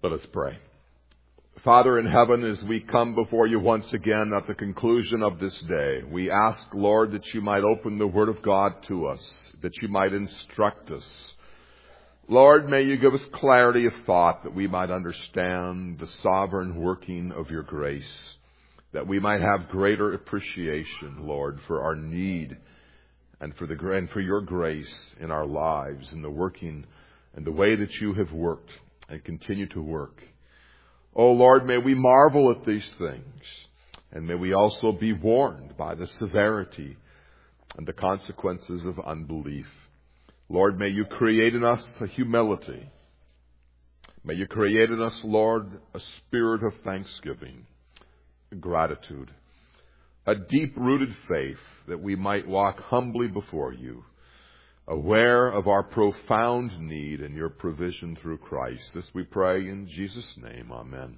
Let us pray. Father in heaven, as we come before you once again at the conclusion of this day, we ask, Lord, that you might open the Word of God to us, that you might instruct us. Lord, may you give us clarity of thought that we might understand the sovereign working of your grace, that we might have greater appreciation, Lord, for our need and for your grace in our lives, in the working and the way that you have worked and continue to work. Oh Lord, may we marvel at these things, and may we also be warned by the severity and the consequences of unbelief. Lord, may you create in us a humility. May you create in us, Lord, a spirit of thanksgiving, gratitude, a deep-rooted faith that we might walk humbly before you, aware of our profound need and your provision through Christ. This we pray in Jesus' name. Amen.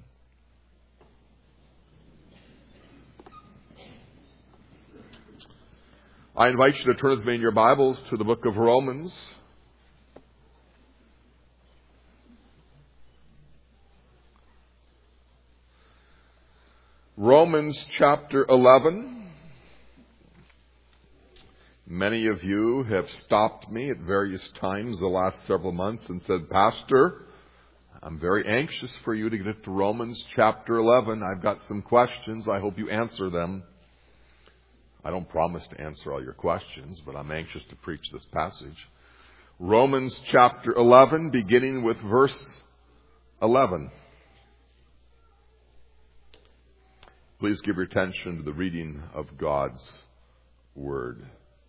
I invite you to turn with me in your Bibles to the book of Romans. Romans chapter 11. Many of you have stopped me at various times the last several months and said, Pastor, I'm very anxious for you to get to Romans chapter 11. I've got some questions. I hope you answer them. I don't promise to answer all your questions, but I'm anxious to preach this passage. Romans chapter 11, beginning with verse 11. Please give your attention to the reading of God's Word.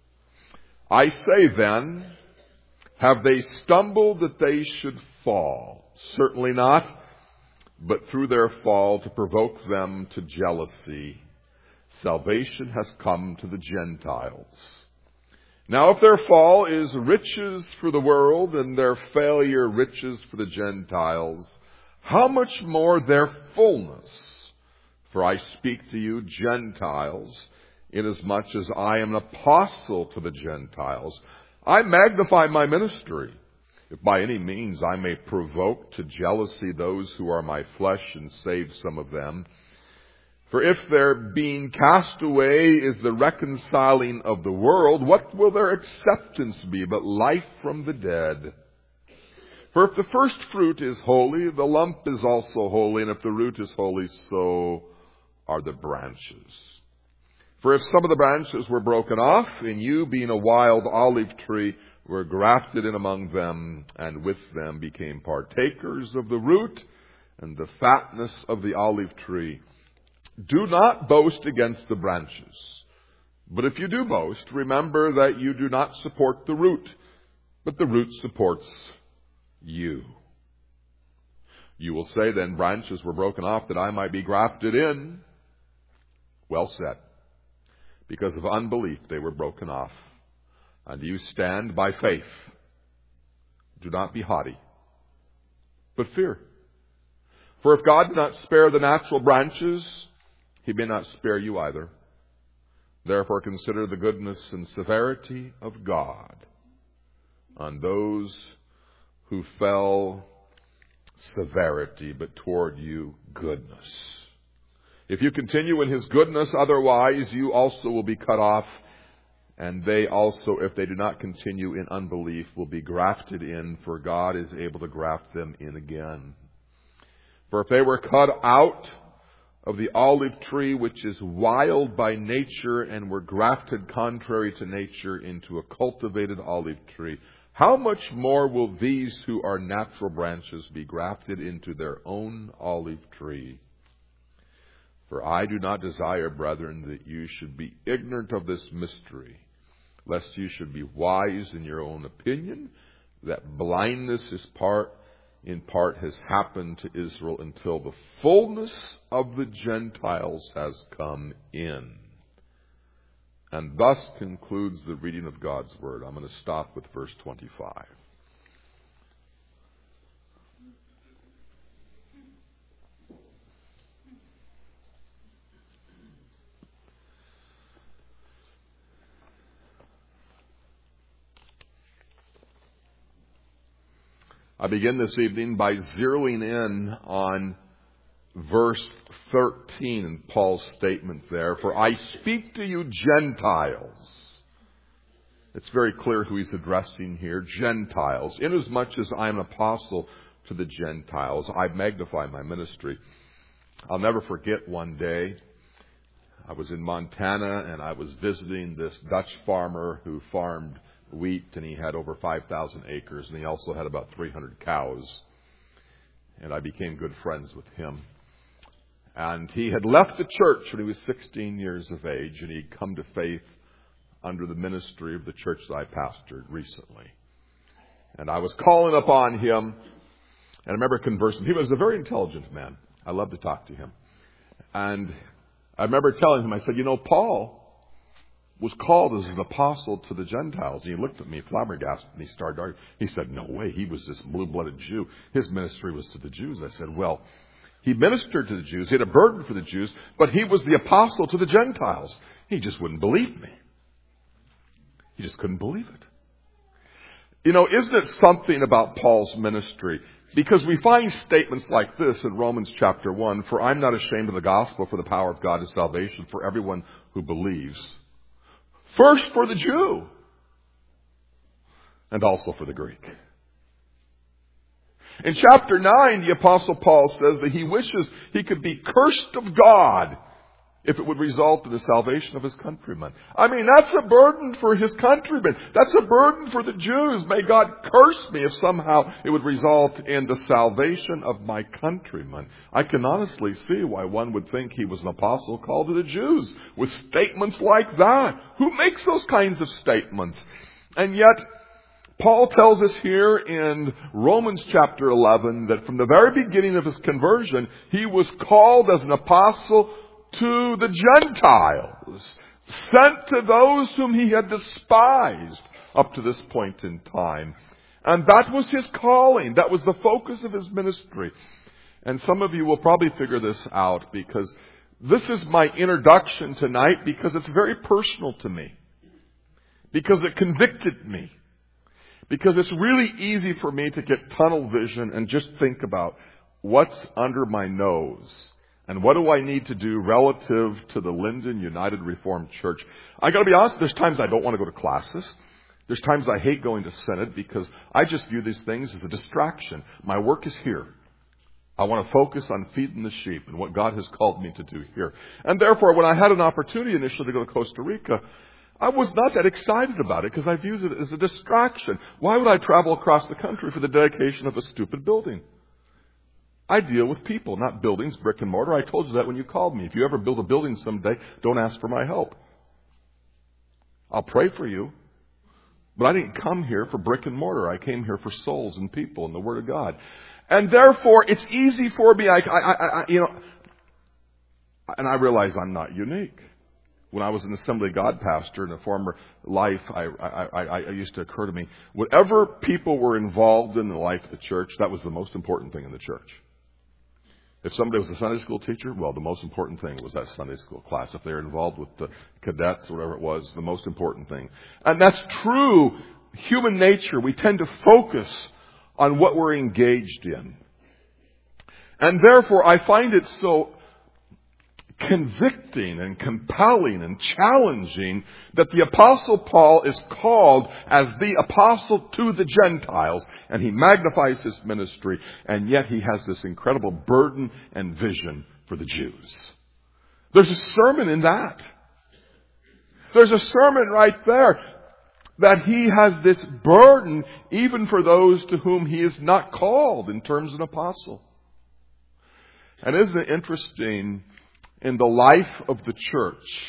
I say then, have they stumbled that they should fall? Certainly not, but through their fall to provoke them to jealousy, salvation has come to the Gentiles. Now if their fall is riches for the world and their failure riches for the Gentiles, how much more their fullness? For I speak to you Gentiles, inasmuch as I am an apostle to the Gentiles. I magnify my ministry, if by any means I may provoke to jealousy those who are my flesh and save some of them. For if their being cast away is the reconciling of the world, what will their acceptance be but life from the dead? For if the first fruit is holy, the lump is also holy, and if the root is holy, so are the branches. For if some of the branches were broken off, and you, being a wild olive tree, were grafted in among them, and with them became partakers of the root and the fatness of the olive tree, do not boast against the branches. But if you do boast, remember that you do not support the root, but the root supports you. You will say then, branches were broken off that I might be grafted in. Well said. Because of unbelief they were broken off. And you stand by faith. Do not be haughty, but fear. For if God did not spare the natural branches, he may not spare you either. Therefore consider the goodness and severity of God on those who fell, severity, but toward you goodness. If you continue in his goodness, otherwise you also will be cut off, and they also, if they do not continue in unbelief, will be grafted in, for God is able to graft them in again. For if they were cut out of the olive tree, which is wild by nature, and were grafted contrary to nature into a cultivated olive tree, how much more will these who are natural branches be grafted into their own olive tree? For I do not desire, brethren, that you should be ignorant of this mystery, lest you should be wise in your own opinion, that blindness is in part has happened to Israel until the fullness of the Gentiles has come in. And thus concludes the reading of God's Word. I'm going to stop with verse 25. I begin this evening by zeroing in on verse 13 in Paul's statement there. For I speak to you Gentiles. It's very clear who he's addressing here. Gentiles. Inasmuch as I am an apostle to the Gentiles, I magnify my ministry. I'll never forget one day, I was in Montana and I was visiting this Dutch farmer who farmed wheat, and he had over 5,000 acres, and he also had about 300 cows. And I became good friends with him. And he had left the church when he was 16 years of age, and he'd come to faith under the ministry of the church that I pastored recently. And I was calling upon him, and I remember conversing. He was a very intelligent man. I loved to talk to him. And I remember telling him, I said, Paul was called as an apostle to the Gentiles. And he looked at me flabbergasted, and he started arguing. He said, no way, he was this blue-blooded Jew. His ministry was to the Jews. I said, well, he ministered to the Jews. He had a burden for the Jews, but he was the apostle to the Gentiles. He just wouldn't believe me. He just couldn't believe it. Isn't it something about Paul's ministry? Because we find statements like this in Romans chapter 1, for I'm not ashamed of the gospel, for the power of God is salvation for everyone who believes. First for the Jew, and also for the Greek. In chapter 9, the Apostle Paul says that he wishes he could be cursed of God if it would result in the salvation of his countrymen. That's a burden for his countrymen. That's a burden for the Jews. May God curse me if somehow it would result in the salvation of my countrymen. I can honestly see why one would think he was an apostle called to the Jews with statements like that. Who makes those kinds of statements? And yet, Paul tells us here in Romans chapter 11 that from the very beginning of his conversion, he was called as an apostle to the Gentiles, sent to those whom he had despised up to this point in time. And that was his calling. That was the focus of his ministry. And some of you will probably figure this out, because this is my introduction tonight, because it's very personal to me, because it convicted me, because it's really easy for me to get tunnel vision and just think about what's under my nose. And what do I need to do relative to the Linden United Reformed Church? I got to be honest, there's times I don't want to go to classes. There's times I hate going to Synod, because I just view these things as a distraction. My work is here. I want to focus on feeding the sheep and what God has called me to do here. And therefore, when I had an opportunity initially to go to Costa Rica, I was not that excited about it, because I viewed it as a distraction. Why would I travel across the country for the dedication of a stupid building? I deal with people, not buildings, brick and mortar. I told you that when you called me. If you ever build a building someday, don't ask for my help. I'll pray for you. But I didn't come here for brick and mortar. I came here for souls and people and the Word of God. And therefore, it's easy for me, and I realize I'm not unique. When I was an Assembly of God pastor in a former life, I used to occur to me, whatever people were involved in the life of the church, that was the most important thing in the church. If somebody was a Sunday school teacher, well, the most important thing was that Sunday school class. If they were involved with the cadets or whatever it was, the most important thing. And that's true. Human nature, we tend to focus on what we're engaged in. And therefore, I find it so convicting and compelling and challenging that the Apostle Paul is called as the apostle to the Gentiles, and he magnifies his ministry, and yet he has this incredible burden and vision for the Jews. There's a sermon in that. There's a sermon right there that he has this burden even for those to whom he is not called in terms of an apostle. And isn't it interesting, in the life of the church,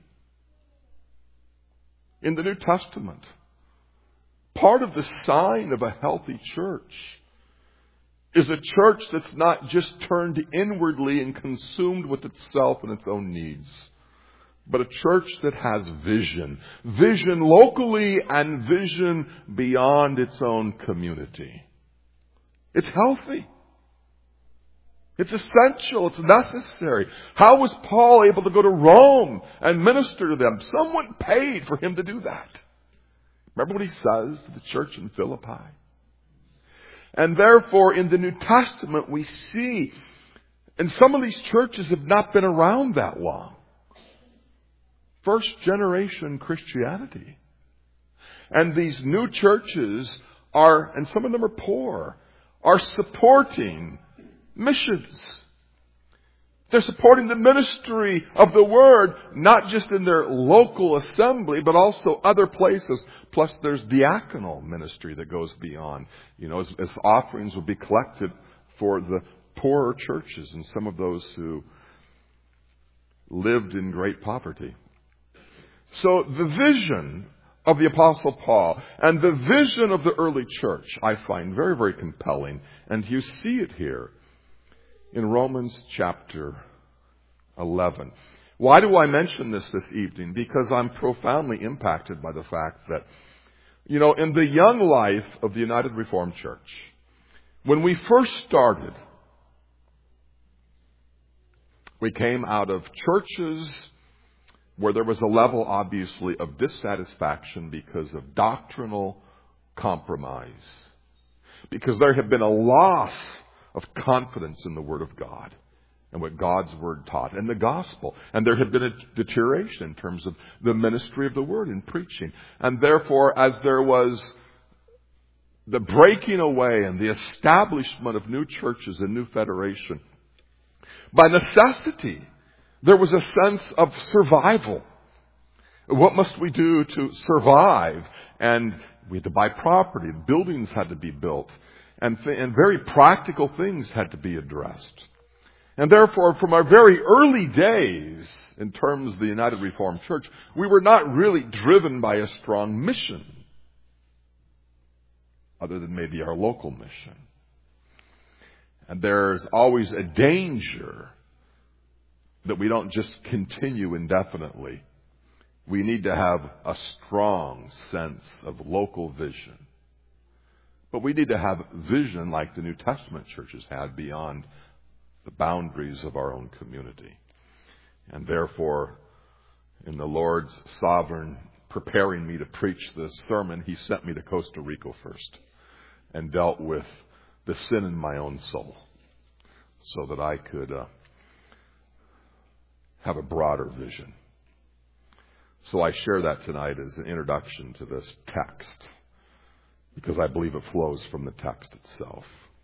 in the New Testament, part of the sign of a healthy church is a church that's not just turned inwardly and consumed with itself and its own needs, but a church that has vision. Vision locally and vision beyond its own community. It's healthy. It's essential. It's necessary. How was Paul able to go to Rome and minister to them? Someone paid for him to do that. Remember what he says to the church in Philippi? And therefore, in the New Testament, we see, and some of these churches have not been around that long. First generation Christianity. And these new churches are, and some of them are poor, are supporting missions. They're supporting the ministry of the Word, not just in their local assembly, but also other places. Plus there's diaconal ministry that goes beyond. As offerings will be collected for the poorer churches and some of those who lived in great poverty. So the vision of the Apostle Paul and the vision of the early church I find very, very compelling. And you see it here in Romans chapter 11. Why do I mention this evening? Because I'm profoundly impacted by the fact that, in the young life of the United Reformed Church, when we first started, we came out of churches where there was a level, obviously, of dissatisfaction because of doctrinal compromise. Because there had been a loss of confidence in the Word of God and what God's Word taught and the gospel. And there had been a deterioration in terms of the ministry of the Word in preaching. And therefore, as there was the breaking away and the establishment of new churches and new federation, by necessity, there was a sense of survival. What must we do to survive? And we had to buy property. Buildings had to be built. And very practical things had to be addressed. And therefore, from our very early days, in terms of the United Reformed Church, we were not really driven by a strong mission, other than maybe our local mission. And there's always a danger that we don't just continue indefinitely. We need to have a strong sense of local vision. But we need to have vision like the New Testament churches had beyond the boundaries of our own community. And therefore, in the Lord's sovereign preparing me to preach this sermon, He sent me to Costa Rica first and dealt with the sin in my own soul so that I could have a broader vision. So I share that tonight as an introduction to this text, because I believe it flows from the text itself.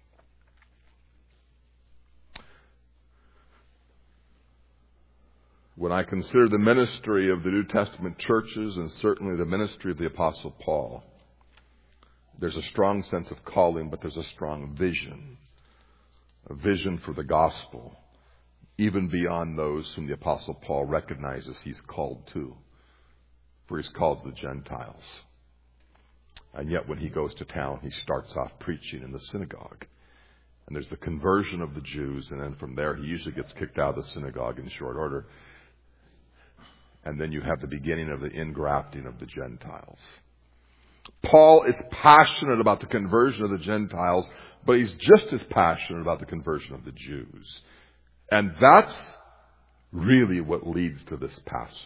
When I consider the ministry of the New Testament churches, and certainly the ministry of the Apostle Paul, there's a strong sense of calling, but there's a strong vision. A vision for the gospel, even beyond those whom the Apostle Paul recognizes he's called to. For he's called to the Gentiles. And yet when he goes to town, he starts off preaching in the synagogue. And there's the conversion of the Jews, and then from there he usually gets kicked out of the synagogue in short order. And then you have the beginning of the ingrafting of the Gentiles. Paul is passionate about the conversion of the Gentiles, but he's just as passionate about the conversion of the Jews. And that's really what leads to this passage.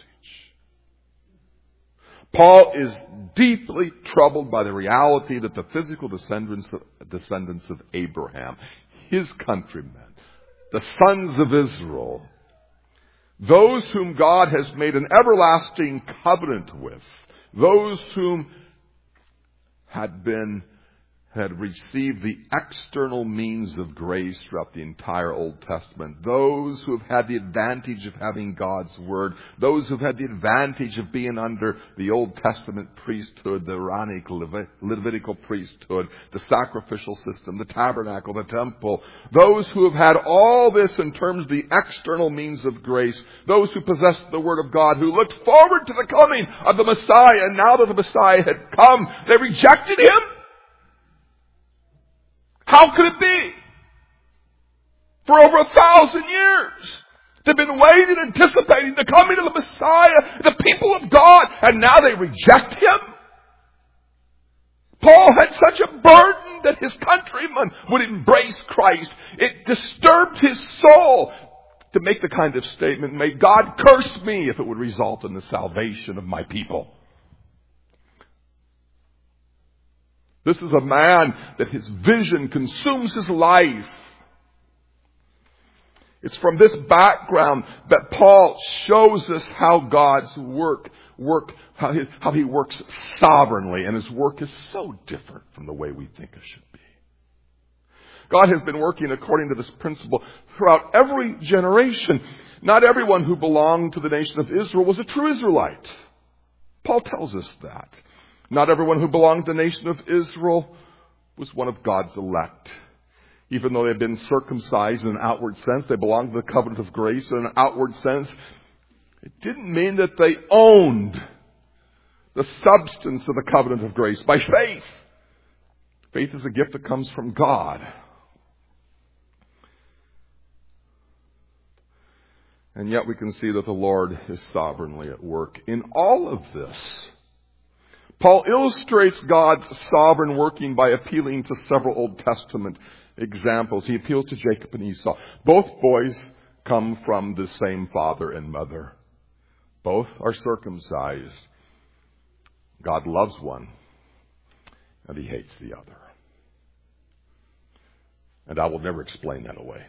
Paul is deeply troubled by the reality that the physical descendants of Abraham, his countrymen, the sons of Israel, those whom God has made an everlasting covenant with, those whom had received the external means of grace throughout the entire Old Testament. Those who have had the advantage of having God's Word. Those who have had the advantage of being under the Old Testament priesthood, the Aaronic Levitical priesthood, the sacrificial system, the tabernacle, the temple. Those who have had all this in terms of the external means of grace. Those who possessed the Word of God, who looked forward to the coming of the Messiah. And now that the Messiah had come, they rejected Him. How could it be? For over 1,000 years, they've been waiting, anticipating the coming of the Messiah, the people of God, and now they reject Him? Paul had such a burden that his countrymen would embrace Christ. It disturbed his soul to make the kind of statement, "May God curse me if it would result in the salvation of my people." This is a man that his vision consumes his life. It's from this background that Paul shows us how God's how he works sovereignly, and his work is so different from the way we think it should be. God has been working according to this principle throughout every generation. Not everyone who belonged to the nation of Israel was a true Israelite. Paul tells us that. Not everyone who belonged to the nation of Israel was one of God's elect. Even though they had been circumcised in an outward sense, they belonged to the covenant of grace in an outward sense. It didn't mean that they owned the substance of the covenant of grace by faith. Faith is a gift that comes from God. And yet we can see that the Lord is sovereignly at work in all of this. Paul illustrates God's sovereign working by appealing to several Old Testament examples. He appeals to Jacob and Esau. Both boys come from the same father and mother. Both are circumcised. God loves one, and he hates the other. And I will never explain that away.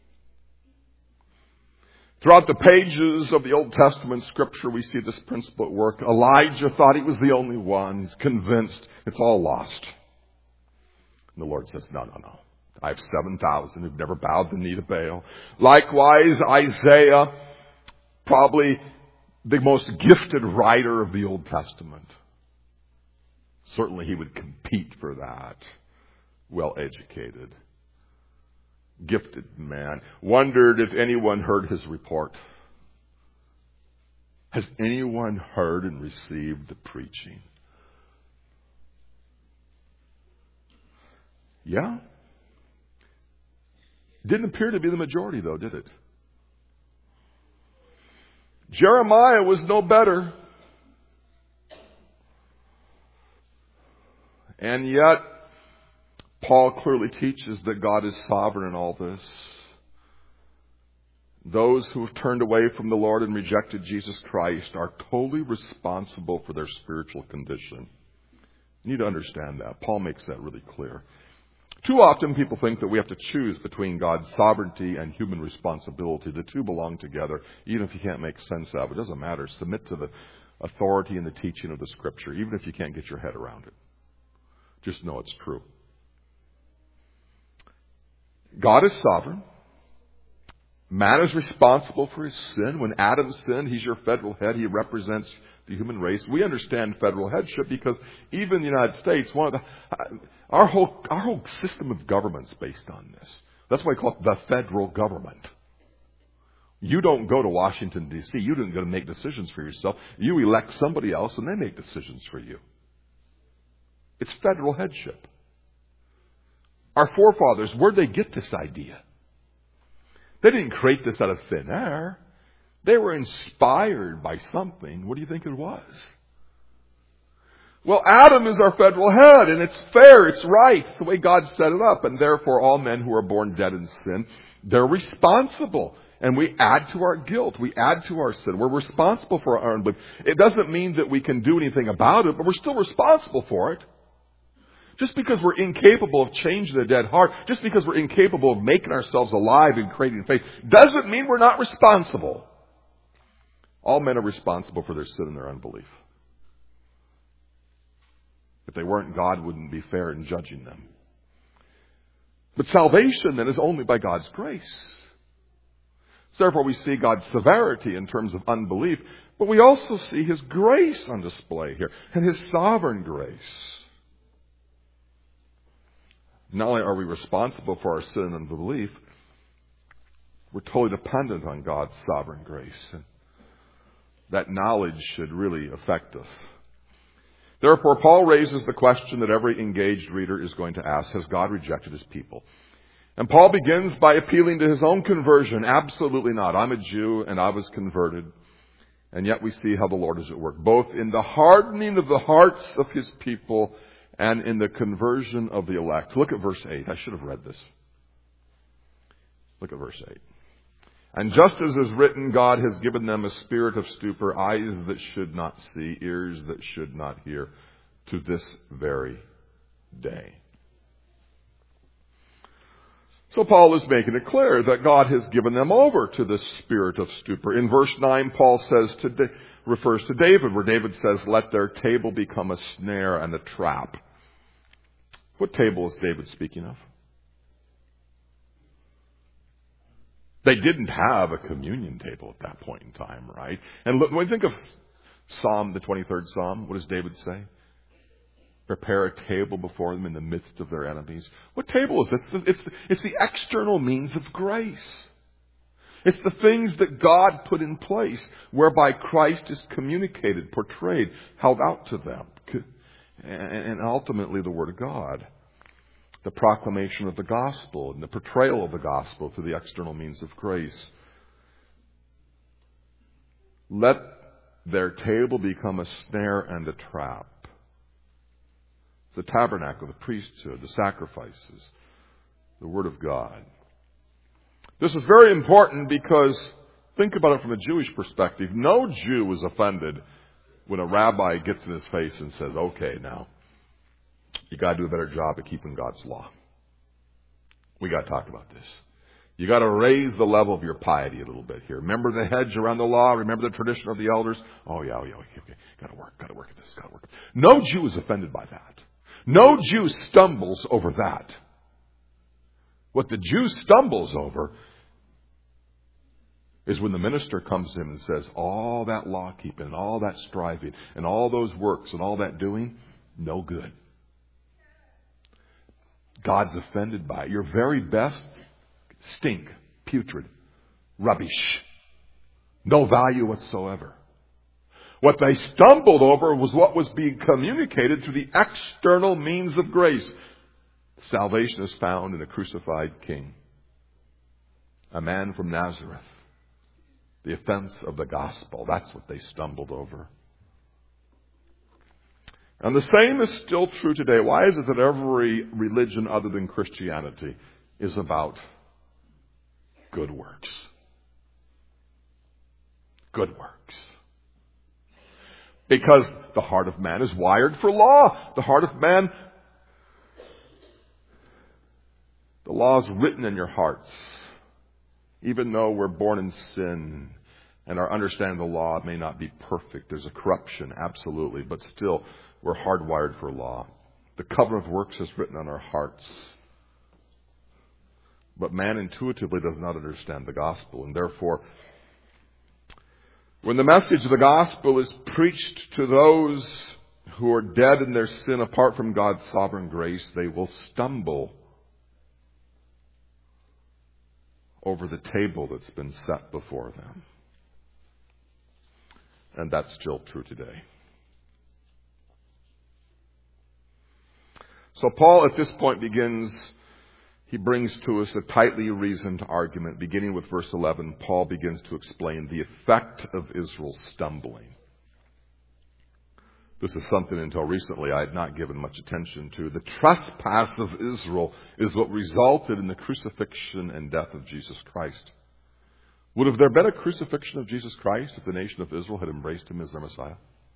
Throughout the pages of the Old Testament Scripture, we see this principle at work. Elijah thought he was the only one. He's convinced it's all lost. And the Lord says, no. I have 7,000 who've never bowed the knee to Baal. Likewise, Isaiah, probably the most gifted writer of the Old Testament. Certainly he would compete for that. Well-educated. Gifted man. Wondered if anyone heard his report. Has anyone heard and received the preaching? Yeah. Didn't appear to be the majority, though, did it? Jeremiah was no better. And yet, Paul clearly teaches that God is sovereign in all this. Those who have turned away from the Lord and rejected Jesus Christ are totally responsible for their spiritual condition. You need to understand that. Paul makes that really clear. Too often people think that we have to choose between God's sovereignty and human responsibility. The two belong together, even if you can't make sense of it. It doesn't matter. Submit to the authority and the teaching of the Scripture, even if you can't get your head around it. Just know it's true. God is sovereign. Man is responsible for his sin. When Adam sinned, he's your federal head. He represents the human race. We understand federal headship because even in the United States, our whole system of government is based on this. That's why we call it the federal government. You don't go to Washington, D.C. You don't go to make decisions for yourself. You elect somebody else and they make decisions for you. It's federal headship. Our forefathers, where'd they get this idea? They didn't create this out of thin air. They were inspired by something. What do you think it was? Well, Adam is our federal head, and it's fair, it's right, the way God set it up. And therefore, all men who are born dead in sin, they're responsible. And we add to our guilt. We add to our sin. We're responsible for our unbelief. It doesn't mean that we can do anything about it, but we're still responsible for it. Just because we're incapable of changing a dead heart, just because we're incapable of making ourselves alive and creating faith, doesn't mean we're not responsible. All men are responsible for their sin and their unbelief. If they weren't, God wouldn't be fair in judging them. But salvation, then, is only by God's grace. So therefore, we see God's severity in terms of unbelief, but we also see His grace on display here, and His sovereign grace. Not only are we responsible for our sin and unbelief, we're totally dependent on God's sovereign grace. And that knowledge should really affect us. Therefore, Paul raises the question that every engaged reader is going to ask: has God rejected His people? And Paul begins by appealing to his own conversion. Absolutely not. I'm a Jew and I was converted. And yet we see how the Lord is at work, both in the hardening of the hearts of His people and in the conversion of the elect. Look at verse 8. I should have read this. Look at verse 8. And just as is written, God has given them a spirit of stupor, eyes that should not see, ears that should not hear, to this very day. So Paul is making it clear that God has given them over to this spirit of stupor. In verse 9, Paul refers to David, where David says, let their table become a snare and a trap. What table is David speaking of? They didn't have a communion table at that point in time, right? And look, when you think of Psalm, the 23rd Psalm, what does David say? Prepare a table before them in the midst of their enemies. What table is this? It's the external means of grace. It's the things that God put in place whereby Christ is communicated, portrayed, held out to them. And ultimately the Word of God. The proclamation of the gospel and the portrayal of the gospel through the external means of grace. Let their table become a snare and a trap. The tabernacle, the priesthood, the sacrifices, the Word of God. This is very important because, think about it from a Jewish perspective. No Jew is offended when a rabbi gets in his face and says, okay, now, you got to do a better job of keeping God's law. We got to talk about this. You got to raise the level of your piety a little bit here. Remember the hedge around the law? Remember the tradition of the elders? Oh, yeah, okay. Got to work at this, got to work. No Jew is offended by that. No Jew stumbles over that. What the Jew stumbles over is when the minister comes to him and says, all that law keeping and all that striving and all those works and all that doing, no good. God's offended by it. Your very best stink, putrid, rubbish, no value whatsoever. What they stumbled over was what was being communicated through the external means of grace. Salvation is found in a crucified king, a man from Nazareth. The offense of the gospel, that's what they stumbled over. And the same is still true today. Why is it that every religion other than Christianity is about good works? Good works. Because the heart of man is wired for law. The heart of man, the law is written in your hearts. Even though we're born in sin and our understanding of the law may not be perfect. There's a corruption, absolutely. But still, we're hardwired for law. The cover of works is written on our hearts. But man intuitively does not understand the gospel. And therefore, when the message of the gospel is preached to those who are dead in their sin apart from God's sovereign grace, they will stumble over the table that's been set before them. And that's still true today. So Paul at this point he brings to us a tightly reasoned argument. Beginning with verse 11, Paul begins to explain the effect of Israel's stumbling. This is something until recently I had not given much attention to. The trespass of Israel is what resulted in the crucifixion and death of Jesus Christ. Would have there been a crucifixion of Jesus Christ if the nation of Israel had embraced him as their Messiah?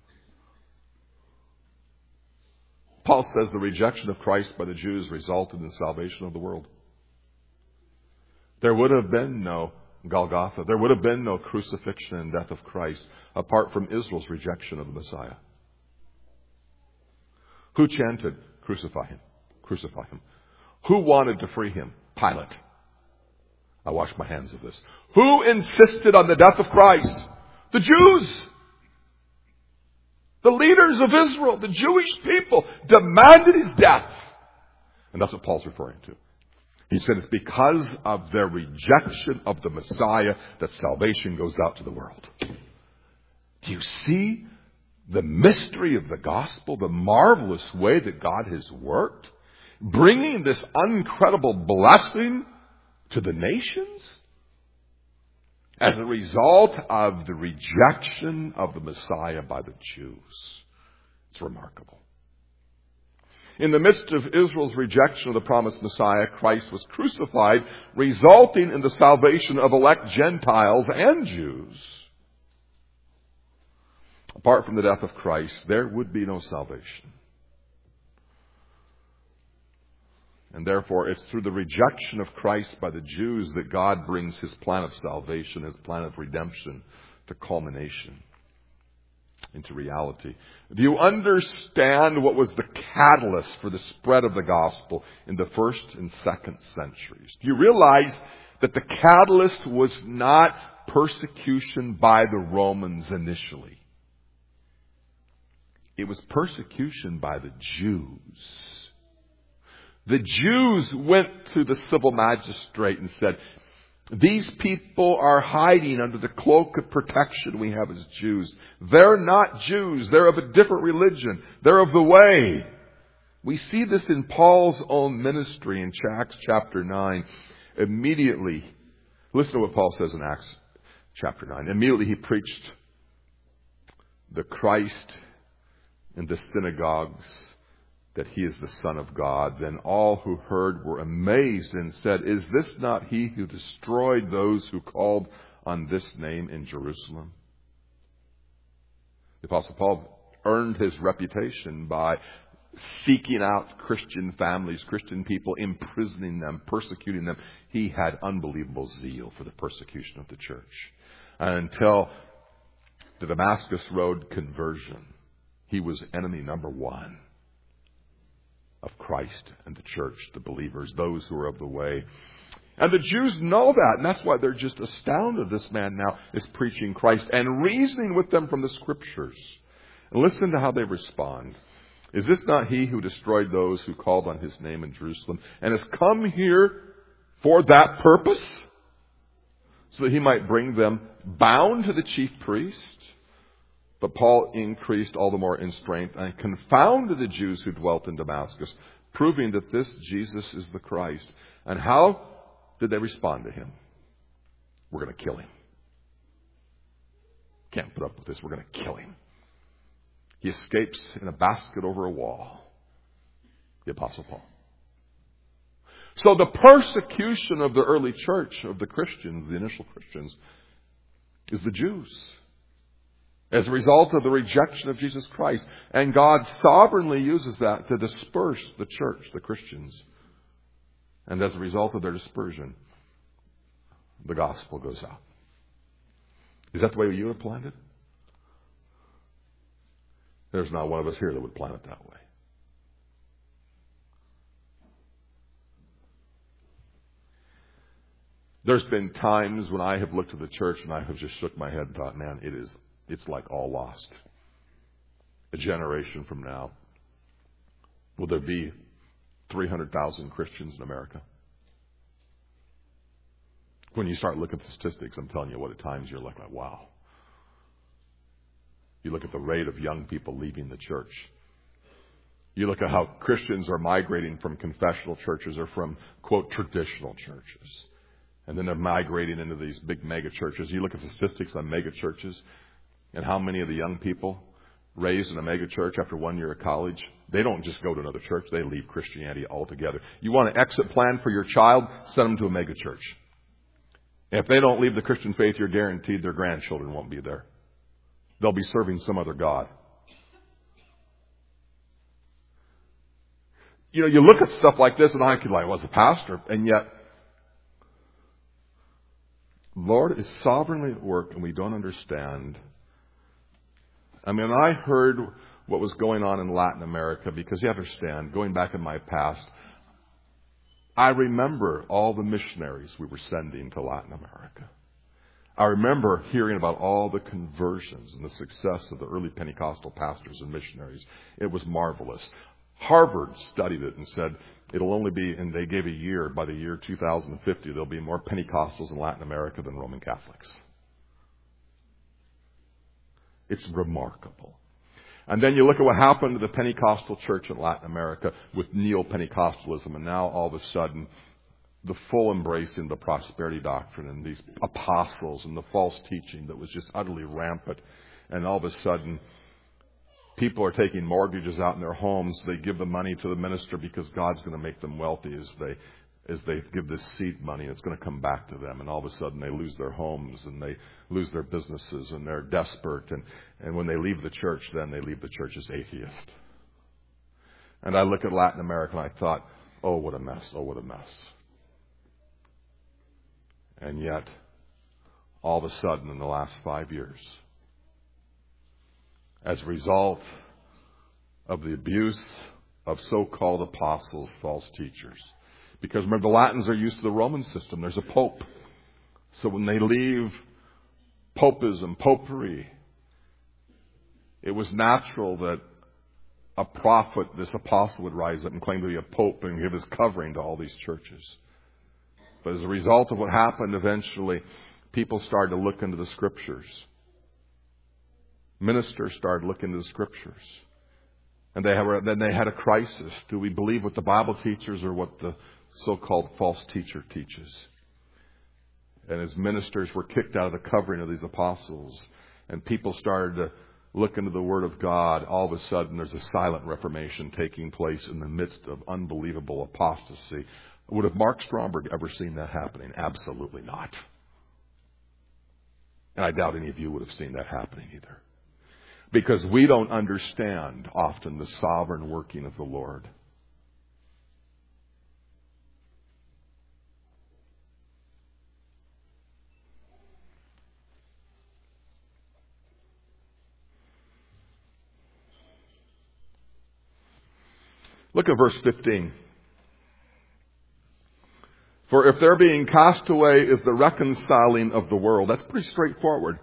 Paul says the rejection of Christ by the Jews resulted in the salvation of the world. There would have been no Golgotha. There would have been no crucifixion and death of Christ apart from Israel's rejection of the Messiah. Who chanted, "Crucify him, crucify him"? Who wanted to free him? Pilate. I wash my hands of this. Who insisted on the death of Christ? The Jews. The leaders of Israel, the Jewish people, demanded his death. And that's what Paul's referring to. He said it's because of their rejection of the Messiah that salvation goes out to the world. Do you see the mystery of the gospel, the marvelous way that God has worked, bringing this incredible blessing to the nations as a result of the rejection of the Messiah by the Jews? It's remarkable. In the midst of Israel's rejection of the promised Messiah, Christ was crucified, resulting in the salvation of elect Gentiles and Jews. Apart from the death of Christ, there would be no salvation. And therefore, it's through the rejection of Christ by the Jews that God brings His plan of salvation, His plan of redemption to culmination, into reality. Do you understand what was the catalyst for the spread of the gospel in the first and second centuries? Do you realize that the catalyst was not persecution by the Romans initially? It was persecution by the Jews. The Jews went to the civil magistrate and said, these people are hiding under the cloak of protection we have as Jews. They're not Jews. They're of a different religion. They're of the way. We see this in Paul's own ministry in Acts chapter 9. Immediately, listen to what Paul says in Acts chapter 9. Immediately he preached the Christ in the synagogues, that He is the Son of God. Then all who heard were amazed and said, is this not He who destroyed those who called on this name in Jerusalem? The Apostle Paul earned his reputation by seeking out Christian families, Christian people, imprisoning them, persecuting them. He had unbelievable zeal for the persecution of the church. And until the Damascus Road conversion, he was enemy number one of Christ and the church, the believers, those who are of the way. And the Jews know that, and that's why they're just astounded. This man now is preaching Christ and reasoning with them from the Scriptures. And listen to how they respond. Is this not He who destroyed those who called on His name in Jerusalem and has come here for that purpose, so that He might bring them bound to the chief priest? But Paul increased all the more in strength and confounded the Jews who dwelt in Damascus, proving that this Jesus is the Christ. And how did they respond to Him? We're going to kill Him. Can't put up with this. We're going to kill Him. He escapes in a basket over a wall. The Apostle Paul. So the persecution of the early church, of the Christians, the initial Christians, is the Jews, as a result of the rejection of Jesus Christ. And God sovereignly uses that to disperse the church, the Christians. And as a result of their dispersion, the gospel goes out. Is that the way you would have planned it? There's not one of us here that would plan it that way. There's been times when I have looked at the church and I have just shook my head and thought, man, it's like all lost. A generation from now, will there be 300,000 Christians in America? When you start looking at the statistics, I'm telling you what, at times you're like, wow. You look at the rate of young people leaving the church. You look at how Christians are migrating from confessional churches or from, quote, traditional churches. And then they're migrating into these big mega churches. You look at the statistics on mega churches and how many of the young people raised in a mega church after 1 year of college, they don't just go to another church. They leave Christianity altogether. You want an exit plan for your child? Send them to a mega church. If they don't leave the Christian faith, you're guaranteed their grandchildren won't be there. They'll be serving some other God. You know, you look at stuff like this and I could like, well, as a pastor, and yet Lord is sovereignly at work and we don't understand. I mean, I heard what was going on in Latin America because you understand, going back in my past, I remember all the missionaries we were sending to Latin America. I remember hearing about all the conversions and the success of the early Pentecostal pastors and missionaries. It was marvelous. Harvard studied it and said it'll only be, and they gave a year, by the year 2050, there'll be more Pentecostals in Latin America than Roman Catholics. It's remarkable. And then you look at what happened to the Pentecostal church in Latin America with neo-Pentecostalism, and now all of a sudden the full embracing of the prosperity doctrine and these apostles and the false teaching that was just utterly rampant. And all of a sudden people are taking mortgages out in their homes. They give the money to the minister because God's going to make them wealthy as they give this seed money. It's going to come back to them. And all of a sudden they lose their homes and they lose their businesses and they're desperate. And when they leave the church, then they leave the church as atheist. And I look at Latin America and I thought, Oh, what a mess. Oh, what a mess. And yet, all of a sudden, in the last 5 years, as a result of the abuse of so-called apostles, false teachers, because remember, the Latins are used to the Roman system. There's a pope. So when they leave popism, popery, it was natural that a prophet, this apostle, would rise up and claim to be a pope and give his covering to all these churches. But as a result of what happened, eventually, people started to look into the Scriptures. Ministers started looking into the Scriptures. And then they had a crisis. Do we believe what the Bible teaches or what the so-called false teacher teaches? And as ministers were kicked out of the covering of these apostles, and people started to look into the Word of God, all of a sudden there's a silent reformation taking place in the midst of unbelievable apostasy. Would have Mark Stromberg ever seen that happening? Absolutely not. And I doubt any of you would have seen that happening either. Because we don't understand often the sovereign working of the Lord. Look at verse 15. For if their being cast away is the reconciling of the world. That's pretty straightforward.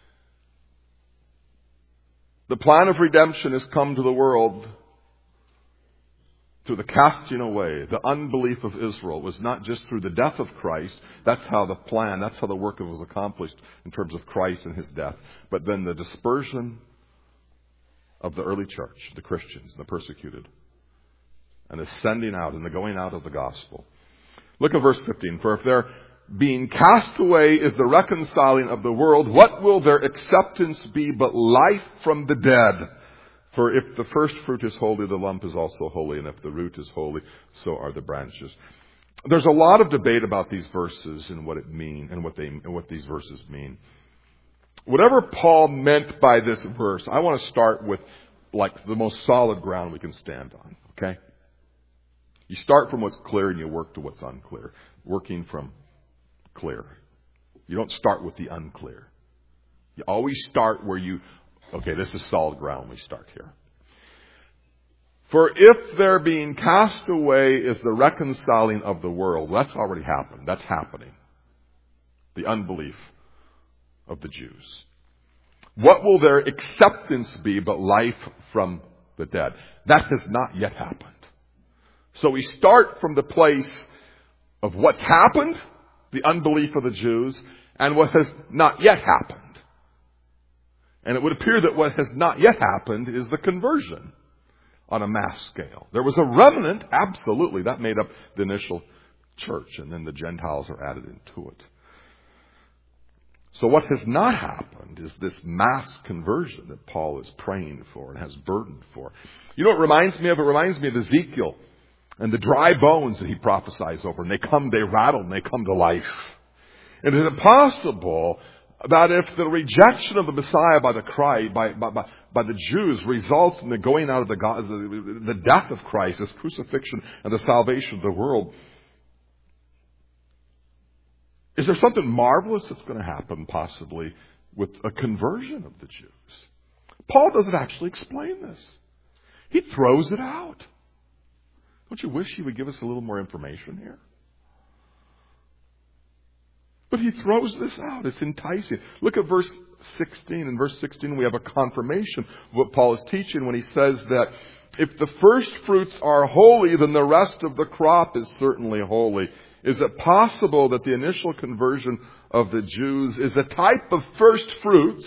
The plan of redemption has come to the world through the casting away, the unbelief of Israel. It was not just through the death of Christ. That's how the plan, that's how the work was accomplished in terms of Christ and His death. But then the dispersion of the early church, the Christians, the persecuted, and the sending out and the going out of the gospel. Look at verse 15. For if their being cast away is the reconciling of the world, what will their acceptance be but life from the dead? For if the first fruit is holy, the lump is also holy. And if the root is holy, so are the branches. There's a lot of debate about these verses and what it means and what these verses mean. Whatever Paul meant by this verse, I want to start with like the most solid ground we can stand on. Okay? You start from what's clear and you work to what's unclear. Working from clear. You don't start with the unclear. You always start where okay, this is solid ground. We start here. For if their being cast away is the reconciling of the world, that's already happened. That's happening. The unbelief of the Jews. What will their acceptance be but life from the dead? That has not yet happened. So we start from the place of what's happened, the unbelief of the Jews, and what has not yet happened. And it would appear that what has not yet happened is the conversion on a mass scale. There was a remnant, absolutely, that made up the initial church, and then the Gentiles are added into it. So what has not happened is this mass conversion that Paul is praying for and has burdened for. You know what it reminds me of? It reminds me of Ezekiel and the dry bones that he prophesies over. And they rattle and they come to life. And is it possible that if the rejection of the Messiah by the Jews results in the going out of the death of Christ, His crucifixion and the salvation of the world, is there something marvelous that's going to happen possibly with a conversion of the Jews? Paul doesn't actually explain this. He throws it out. Don't you wish he would give us a little more information here? But he throws this out. It's enticing. Look at verse 16. In verse 16 we have a confirmation of what Paul is teaching when he says that if the first fruits are holy, then the rest of the crop is certainly holy. Is it possible that the initial conversion of the Jews is a type of first fruits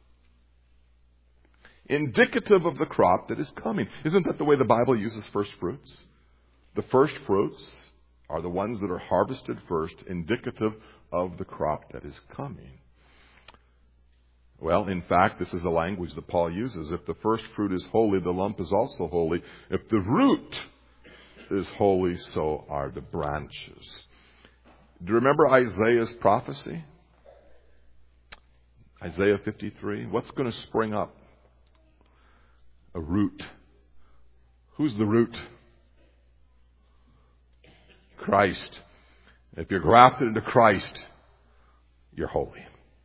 indicative of the crop that is coming? Isn't that the way the Bible uses first fruits? The first fruits are the ones that are harvested first, indicative of the crop that is coming. Well, in fact, this is the language that Paul uses. If the first fruit is holy, the lump is also holy. If the root is holy, so are the branches. Do you remember Isaiah's prophecy? Isaiah 53. What's going to spring up? A root. Who's the root? Christ. If you're grafted into Christ, you're holy.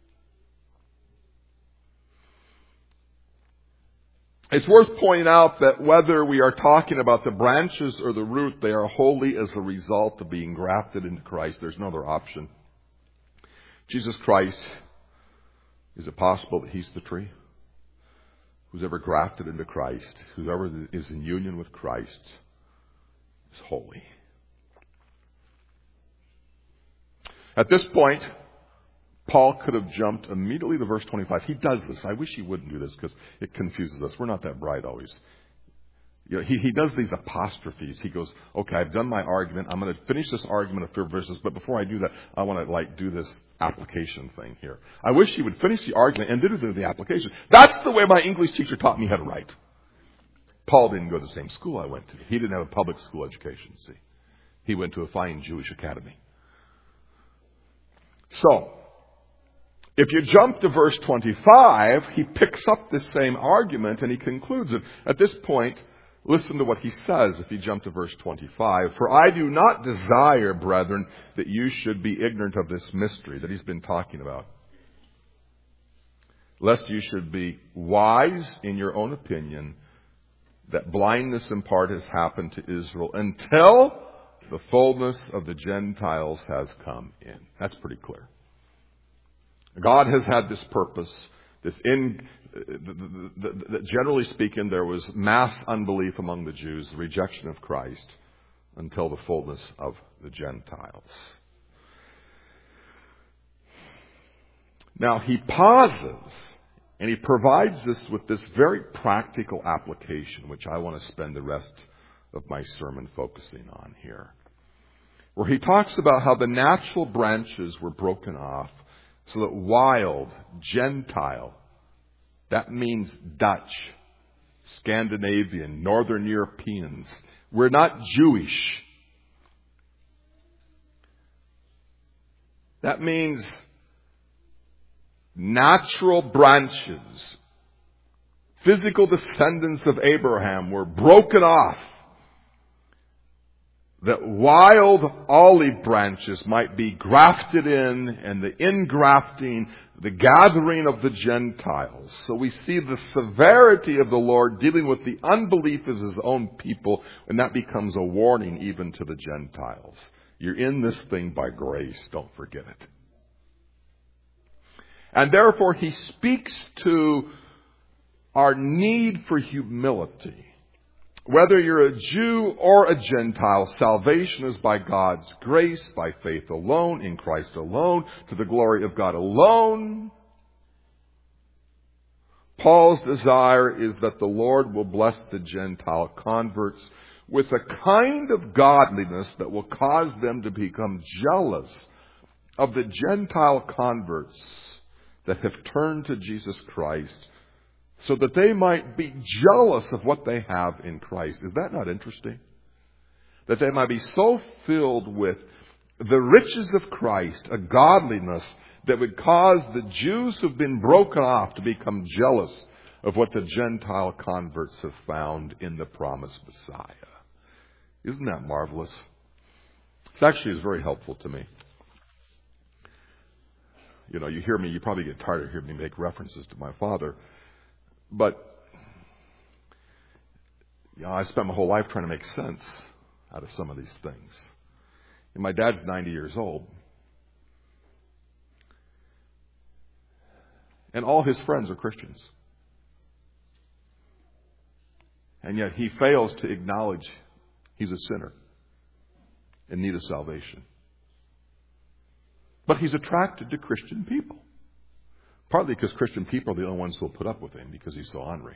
It's worth pointing out that whether we are talking about the branches or the root, they are holy as a result of being grafted into Christ. There's no other option. Jesus Christ, is it possible that He's the tree? Who's ever grafted into Christ, whoever is in union with Christ, is holy. At this point, Paul could have jumped immediately to verse 25. He does this. I wish he wouldn't do this because it confuses us. We're not that bright always. You know, he does these apostrophes. He goes, okay, I've done my argument. I'm going to finish this argument of 4 verses, but before I do that, I want to do this application thing here. I wish he would finish the argument and then do the application. That's the way my English teacher taught me how to write. Paul didn't go to the same school I went to. He didn't have a public school education, see. He went to a fine Jewish academy. So, if you jump to verse 25, he picks up this same argument and he concludes it. At this point, listen to what he says if you jump to verse 25. For I do not desire, brethren, that you should be ignorant of this mystery that he's been talking about, lest you should be wise in your own opinion, that blindness in part has happened to Israel until the fullness of the Gentiles has come in. That's pretty clear. God has had this purpose, generally speaking, there was mass unbelief among the Jews, the rejection of Christ, until the fullness of the Gentiles. Now, he pauses, and he provides us with this very practical application, which I want to spend the rest of my sermon focusing on here, where he talks about how the natural branches were broken off so that wild, Gentile, that means Dutch, Scandinavian, Northern Europeans, we're not Jewish. That means natural branches, physical descendants of Abraham were broken off, that wild olive branches might be grafted in, and the ingrafting, the gathering of the Gentiles. So we see the severity of the Lord dealing with the unbelief of His own people, and that becomes a warning even to the Gentiles. You're in this thing by grace, don't forget it. And therefore He speaks to our need for humility. Whether you're a Jew or a Gentile, salvation is by God's grace, by faith alone, in Christ alone, to the glory of God alone. Paul's desire is that the Lord will bless the Gentile converts with a kind of godliness that will cause them to become jealous of the Gentile converts that have turned to Jesus Christ, so that they might be jealous of what they have in Christ. Is that not interesting? That they might be so filled with the riches of Christ, a godliness that would cause the Jews who've been broken off to become jealous of what the Gentile converts have found in the promised Messiah. Isn't that marvelous? It actually is very helpful to me. You know, you hear me, you probably get tired of hearing me make references to my father. But, you know, I spent my whole life trying to make sense out of some of these things. And my dad's 90 years old. And all his friends are Christians. And yet he fails to acknowledge he's a sinner in need of salvation. But he's attracted to Christian people. Partly because Christian people are the only ones who will put up with him because he's so ornery.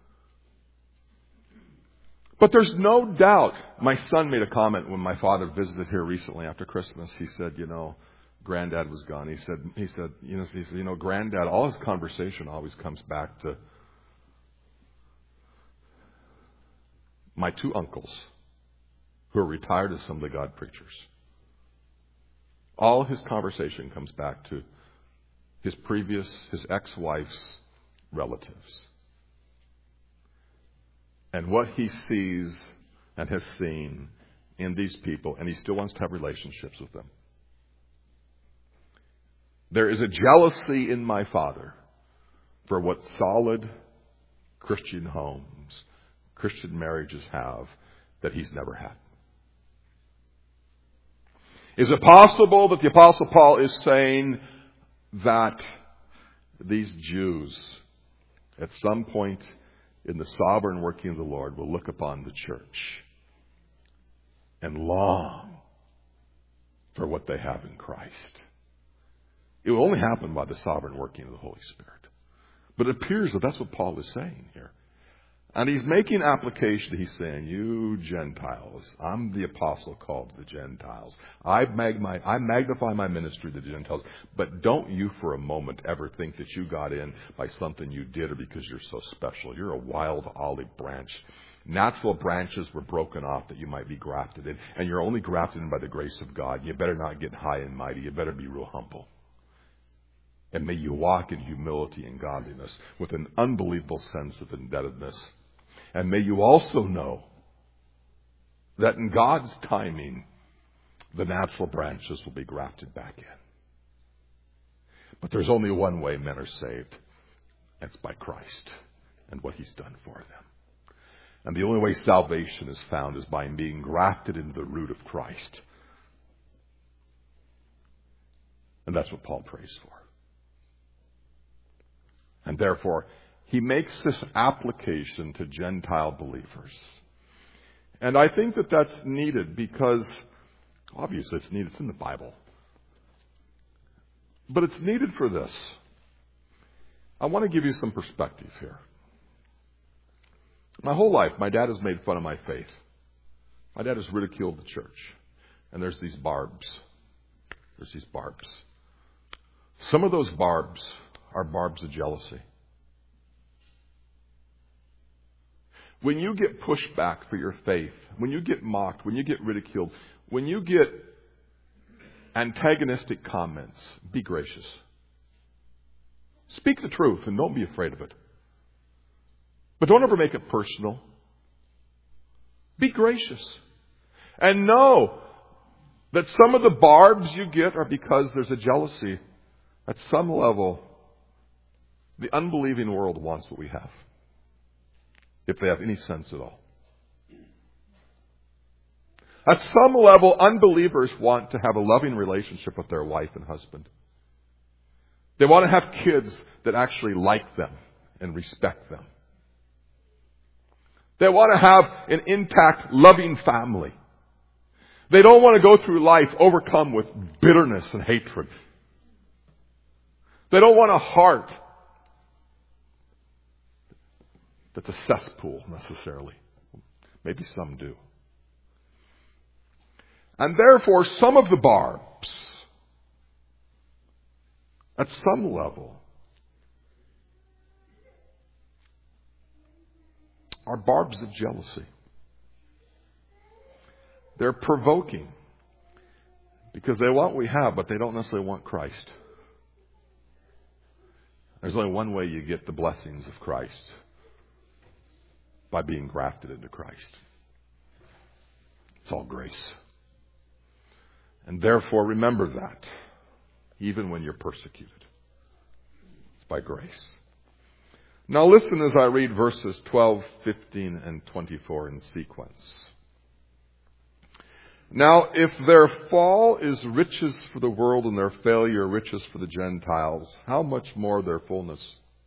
But there's no doubt. My son made a comment when my father visited here recently after Christmas. He said, you know, Granddad was gone. He said, you know, Granddad, all his conversation always comes back to my 2 uncles who are retired Assembly of God preachers. All his conversation comes back to his ex-wife's relatives. And what he sees and has seen in these people, and He still wants to have relationships with them. There is a jealousy in my Father for what solid Christian homes, Christian marriages have that He's never had. Is it possible that the Apostle Paul is saying that these Jews, at some point in the sovereign working of the Lord, will look upon the church and long for what they have in Christ? It will only happen by the sovereign working of the Holy Spirit. But it appears that that's what Paul is saying here. And he's making application. He's saying, you Gentiles, I'm the apostle called to the Gentiles. I magnify my ministry to the Gentiles. But don't you for a moment ever think that you got in by something you did or because you're so special. You're a wild olive branch. Natural branches were broken off that you might be grafted in. And you're only grafted in by the grace of God. You better not get high and mighty. You better be real humble. And may you walk in humility and godliness with an unbelievable sense of indebtedness. And may you also know that in God's timing, the natural branches will be grafted back in. But there's only one way men are saved. That's by Christ and what He's done for them. And the only way salvation is found is by being grafted into the root of Christ. And that's what Paul prays for. And therefore, he makes this application to Gentile believers. And I think that that's needed because, obviously it's needed. It's in the Bible. But it's needed for this. I want to give you some perspective here. My whole life, my dad has made fun of my faith. My dad has ridiculed the church. And there's these barbs. There's these barbs. Some of those barbs are barbs of jealousy. When you get pushed back for your faith, when you get mocked, when you get ridiculed, when you get antagonistic comments, be gracious. Speak the truth and don't be afraid of it. But don't ever make it personal. Be gracious. And know that some of the barbs you get are because there's a jealousy. At some level, the unbelieving world wants what we have, if they have any sense at all. At some level, unbelievers want to have a loving relationship with their wife and husband. They want to have kids that actually like them and respect them. They want to have an intact, loving family. They don't want to go through life overcome with bitterness and hatred. They don't want a heart that's a cesspool, necessarily. Maybe some do. And therefore, some of the barbs, at some level, are barbs of jealousy. They're provoking because they want what we have, but they don't necessarily want Christ. There's only one way you get the blessings of Christ: by being grafted into Christ. It's all grace. And therefore, remember that, even when you're persecuted. It's by grace. Now listen as I read verses 12, 15, and 24 in sequence. Now, if their fall is riches for the world and their failure riches for the Gentiles, how much more their fullness?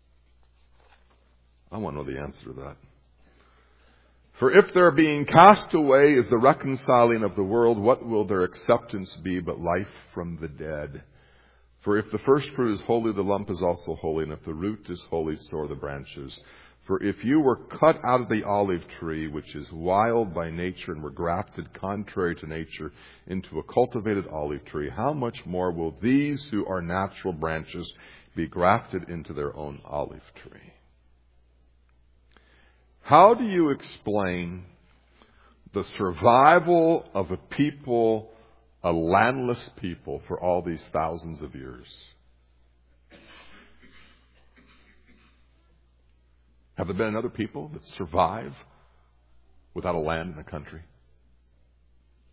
I want to know the answer to that. For if their being cast away is the reconciling of the world, what will their acceptance be but life from the dead? For if the first fruit is holy, the lump is also holy, and if the root is holy, so are the branches. For if you were cut out of the olive tree, which is wild by nature, and were grafted contrary to nature into a cultivated olive tree, how much more will these who are natural branches be grafted into their own olive tree? How do you explain the survival of a people, a landless people, for all these thousands of years? Have there been other people that survive without a land and a country?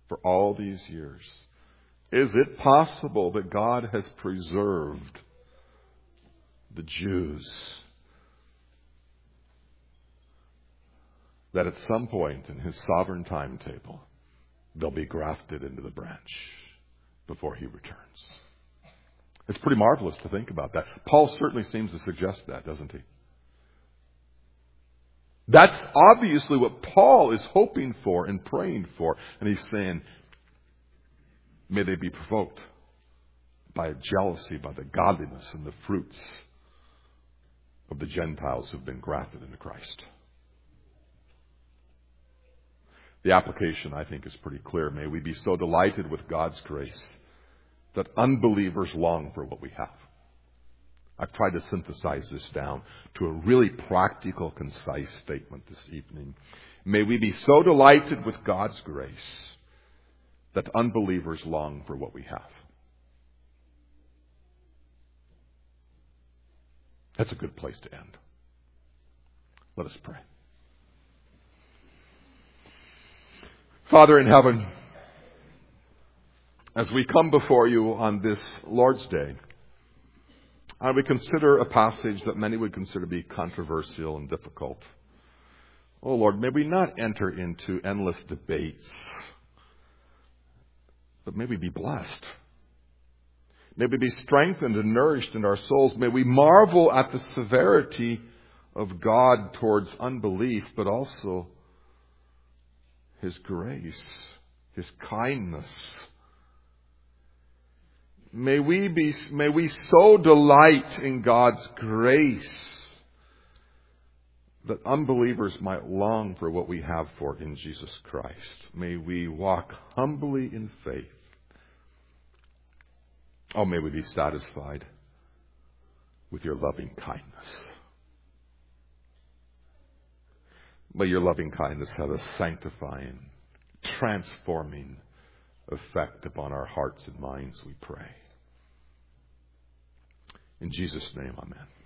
for all these years? Is it possible that God has preserved the Jews, that at some point in His sovereign timetable, they'll be grafted into the branch before He returns? It's pretty marvelous to think about that. Paul certainly seems to suggest that, doesn't he? That's obviously what Paul is hoping for and praying for. And he's saying, may they be provoked by a jealousy, by the godliness and the fruits of the Gentiles who've been grafted into Christ. The application, I think, is pretty clear. May we be so delighted with God's grace that unbelievers long for what we have. I've tried to synthesize this down to a really practical, concise statement this evening. May we be so delighted with God's grace that unbelievers long for what we have. That's a good place to end. Let us pray. Father in heaven, as we come before you on this Lord's Day, and we consider a passage that many would consider to be controversial and difficult. Oh Lord, may we not enter into endless debates, but may we be blessed. May we be strengthened and nourished in our souls. May we marvel at the severity of God towards unbelief, but also His grace, His kindness. May we so delight in God's grace that unbelievers might long for what we have for in Jesus Christ. May we walk humbly in faith. Oh, may we be satisfied with your loving kindness. May your loving kindness have a sanctifying, transforming effect upon our hearts and minds, we pray. In Jesus' name, amen.